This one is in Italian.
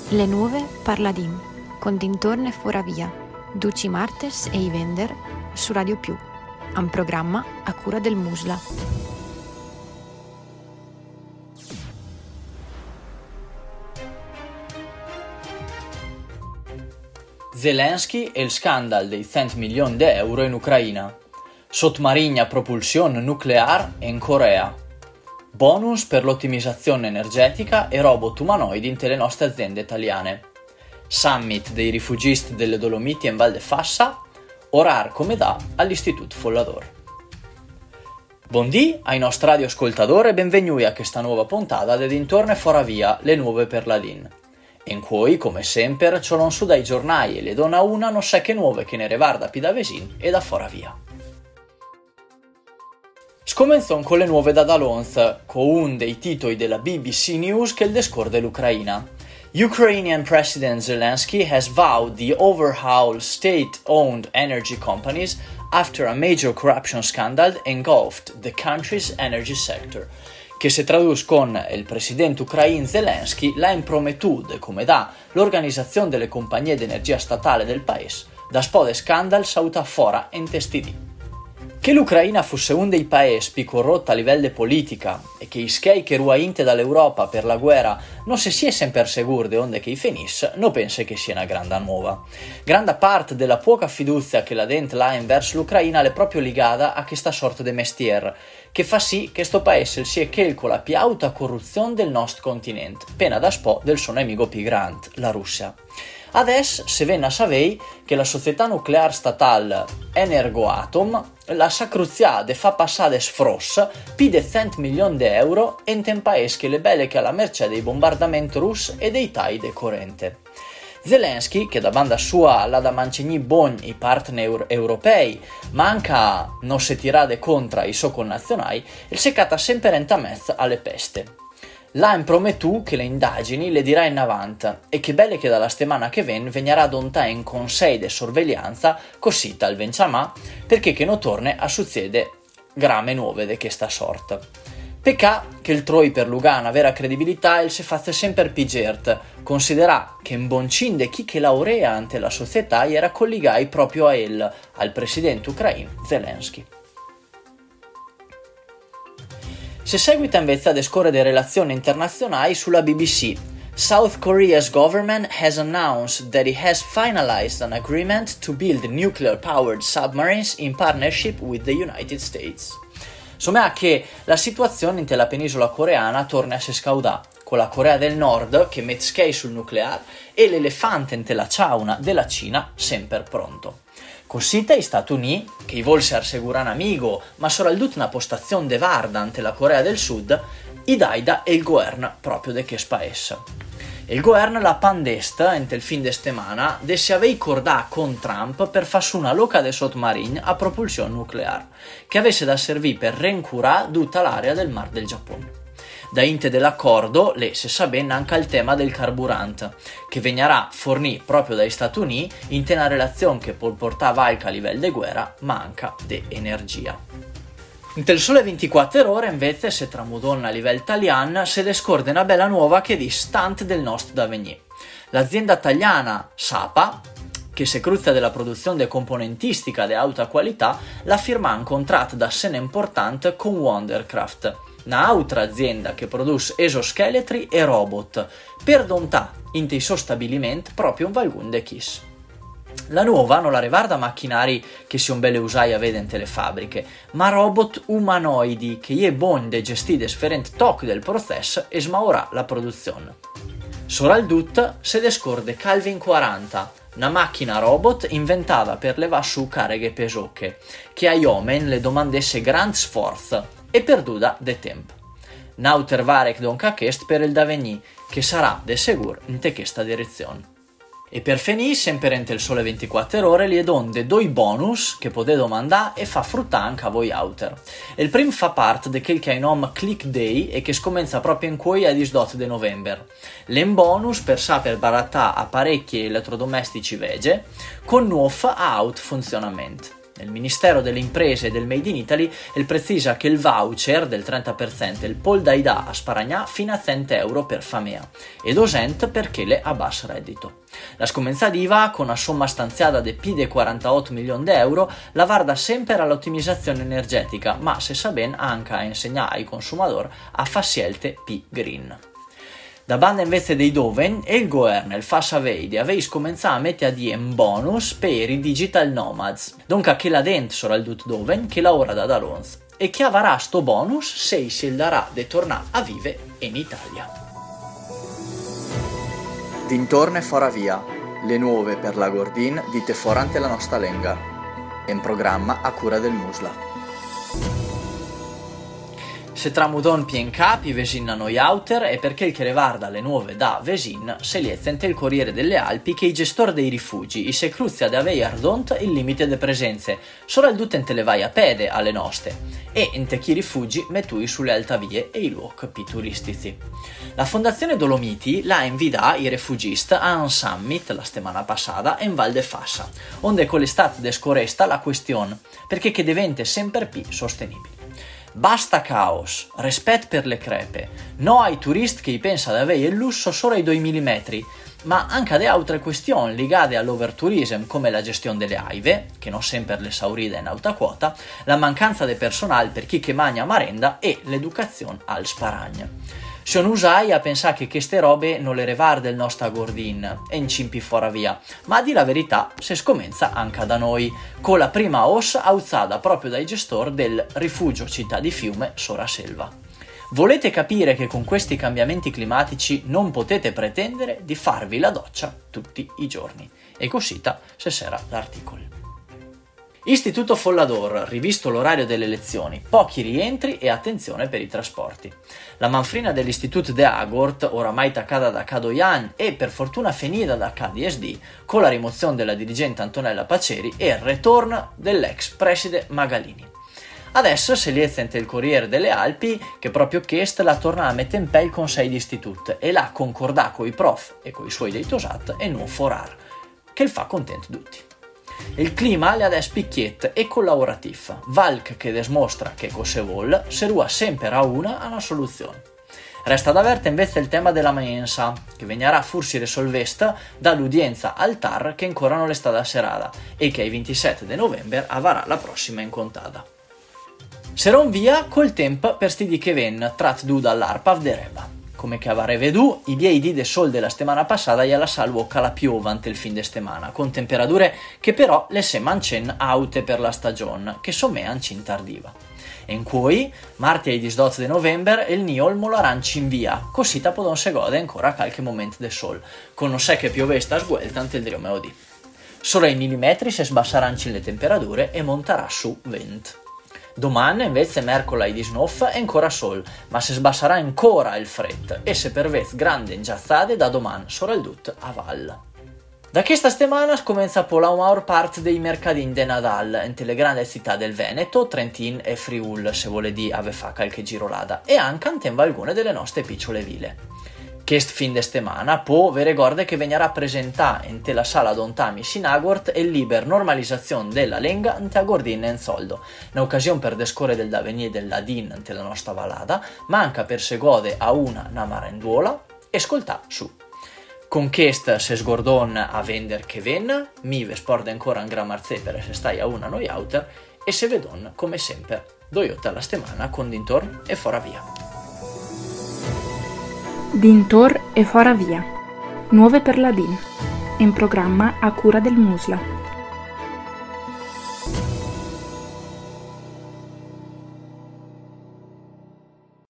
Le nuove Parladim, con dintorne fora via, Duci Martes e Ivender su Radio Più, un programma a cura del Musla. Zelensky e il scandalo dei 100 milioni di euro in Ucraina, sottomarina a propulsione nucleare in Corea, bonus per l'ottimizzazione energetica e robot umanoidi in le nostre aziende italiane, summit dei rifugisti delle Dolomiti in Val de Fassa, orar come dà all'Istituto Follador. Buondì ai nostri radioascoltatori e benvenuti a questa nuova puntata di Dintorne Fora Via, le nuove per Ladin. In cui, come sempre, ci non su dai giornali e le dona una non sa che nuove che ne revarda pi da vesin e da fora via. Scomenzò con le nuove da Dalonz, con un dei titoli della BBC News che il descor dell'Ucraina. Ukrainian President Zelensky has vowed the overhaul state-owned energy companies after a major corruption scandal engulfed the country's energy sector. Che se traduce con il presidente ucraino Zelensky l'ha impromettuto come da l'organizzazione delle compagnie di energia statale del paese da spode scandal sauta fora in testidi. Che l'Ucraina fosse un dei paesi più corrotti a livello di politica e che i schei che ruainte dall'Europa per la guerra non si sia sempre sicuro di onde che i finisse, non penso che sia una grande nuova. Grande parte della poca fiducia che la gente ha verso l'Ucraina è proprio legata a questa sorta di mestiere, che fa sì che sto paese sia calcola più alta corruzione del nostro continente, pena da spo del suo nemico più grande, la Russia. Adesso si viene a sapere che la società nucleare statale Energoatom la sacruzia de fa passare sfross più di 100 milioni di euro in un paese che le belle che alla mercé dei bombardamenti russi e dei tagli di corrente. Zelensky, che da banda sua l'ha da mancini bon i partner europei, ma anche non si tirade contro i suoi connazionali, il si cata sempre in mezzo alle peste. L'ha impromettu che le indagini le dirà in avanti e che belle che dalla settimana che venirà donta in consiglio di sorveglianza così tal venciamà perché che non torne a succede grame nuove di questa sorta. Pecca che il Troi per Lugana vera credibilità il si fa sempre pigert, considera che un boncin de chi che laurea ante la società era collegai proprio a el, al presidente ucraino Zelensky. Se seguita invece ad escorre le relazioni internazionali sulla BBC, South Korea's government has announced that it has finalized an agreement to build nuclear-powered submarines in partnership with the United States. Insomma che la situazione in la penisola coreana torna a si scaudà, con la Corea del Nord che mette schei sul nucleare e l'elefante in la ciauna della Cina sempre pronto. Così gli Stati Uniti, che volse assicurare un amico, ma soprattutto una postazione de varda ante la Corea del Sud, i daida e il governo proprio de che spaessa. Il governo la pandesta, ente il fin de settimana, de si avei cordà con Trump per far su una loca de sottomarine a propulsione nucleare, che avesse da servire per reincurare tutta l'area del Mar del Giappone. Da inte dell'accordo, si sa bene anche il tema del carburante, che venirà fornito proprio dagli Stati Uniti in una relazione che può portare avanti a livello di guerra, ma anche di energia. In tel sole 24 ore invece, se tramudonna a livello italiano, si descorde una bella nuova che di stante del nostro d'avenir. L'azienda italiana Sapa, che si cruzza della produzione di componentistica di alta qualità, la firma un contratto da sena importante con Wondercraft, un'altra azienda che produce esoscheletri e robot, per dontà in i suoi stabilimenti proprio un valgun de chis. La nuova non la riguarda macchinari che si belle usai a vedere in le fabbriche, ma robot umanoidi che è bon de gestire differenti tocchi del processo e smaurà la produzione. Soprattutto se descorde Calvin 40, una macchina robot inventata per levare su cariche pesocche, che agli uomini le domandesse gran sforzo e perduta de tempo. Nauter varec don cachest per il d'avenir, che sarà de segur in questa direzione. E per finire, sempre in il sole 24 ore, li donde due bonus che potete domandare e fa fruttare anche a voi outer. Il primo fa parte di quel che è nome Click Day e che scomincia proprio in cui a 18 di novembre. L'en bonus per saper barattare apparecchi elettrodomestici vege con nuovo a out funzionamento. Nel Ministero delle Imprese e del Made in Italy il precisa che il voucher del 30% il pol daidà a Sparagnà fino a 100 euro per famea e docent perché le a basso reddito. La scomenzadiva, con una somma stanziata di più di 48 milioni di euro, la guarda sempre all'ottimizzazione energetica, ma se sa ben anche a insegnare ai consumatori a fare scelte più green. Da banda invece dei Doven, e il governo fa sapere di aver cominciato a mettere a dire un bonus per i digital nomads, dunque che la dent sarà il dut Doven che lavora da Dalons, e che avrà sto bonus se si darà di tornare a vivere in Italia. Dintorno e fora via, le nuove per la Gordin dite forante la nostra lenga, in programma a cura del Musla. Se tramudon pien capi vesin a noi outer e perché il che revarda le nuove da vesin se liezente il Corriere delle Alpi che i gestori dei rifugi se cruzia de avei ardont il limite de presenze, solo il dutente le vai a pede alle noste e ente chi rifugi mettui sulle altavie e i luoghi più turistici. La Fondazione Dolomiti l'ha invitata i refugisti a un summit la settimana passata in Val de Fassa, onde con l'estate descoresta la questione perché che diventa sempre più sostenibile. Basta caos, rispetto per le crepe, no ai turisti che pensano di avere il lusso solo ai 2 mm, ma anche ad altre questioni legate all'overtourism come la gestione delle aive, che non sempre le sauride in alta quota, la mancanza di personale per chi che mangia marenda e l'educazione al sparagno. Se non usai a pensare che queste robe non le revarde il nostro Gordin e in cimpi fora via, ma a dire la verità se scomenza anche da noi, con la prima os alzata proprio dai gestori del rifugio città di Fiume Sora Selva. Volete capire che con questi cambiamenti climatici non potete pretendere di farvi la doccia tutti i giorni. E cosita se sarà l'articolo. Istituto Follador, rivisto l'orario delle lezioni, pochi rientri e attenzione per i trasporti. La manfrina dell'Istituto de Agort, oramai taccata da Cadoian e per fortuna finita da KDSD, con la rimozione della dirigente Antonella Paceri e il ritorno dell'ex preside Magalini. Adesso si liezenta il Corriere delle Alpi che proprio chiesto la torna a mettere in pe il Consiglio d'Istituto e l'ha concordà con i prof e con i suoi dei tosat e non forar, che il fa contento tutti. Il clima le ha adesso picchiette e collaborativa, Valk che dimostra che cose vuol, serua sempre a una soluzione. Resta da verte invece il tema della mensa, che venirà forse risolvesta dall'udienza al TAR che ancora non è stata serata e che ai 27 di novembre avrà la prossima incontata. Seron via col tempo per sti di che ven trat du dall'arpav de reba. Come che avare vedù, i miei di sol della settimana passata gli alla salvo cala piova ante il fin de settimana, con temperature che però le se mancen aute per la stagione, che sommean cin tardiva. E in cui, marti ai 18 di novembre, il niol molaranci in via, così podon se gode ancora qualche momento de sol, con non se che piove sta sguelta ante il driomeo di. Solo ai millimetri se sbassaranno le temperature e monterà su vent. Domani invece mercoledì di snoff è ancora sol, ma se sbasserà ancora il freddo e se per vez grande ingiazzate da domani sarà il dut a val. Da questa settimana comincia la maggior parte dei mercatini de Nadal in le grandi città del Veneto, Trentin e Friul, se vuole di ave fa qualche girolada, e anche in alcune delle nostre piccole ville. Quest fin de settimana può vi ricorda che venirà presentata in la sala Don Tami Sinagort e liber normalizzazione della lenga in Gordin e in Soldo, un'occasione per descore del d'avenire del Ladin in la nostra valada, ma anche per se gode a una marenduola e ascoltà su. Con questa se sgordon a vender che ven, mi ve sporde ancora un gran marzè per se stai a una noi outer e se vedon come sempre, doiotta alla settimana con dintorno e fora via. Dintor e fora via. Nuove per la DIN. In programma a cura del Musla.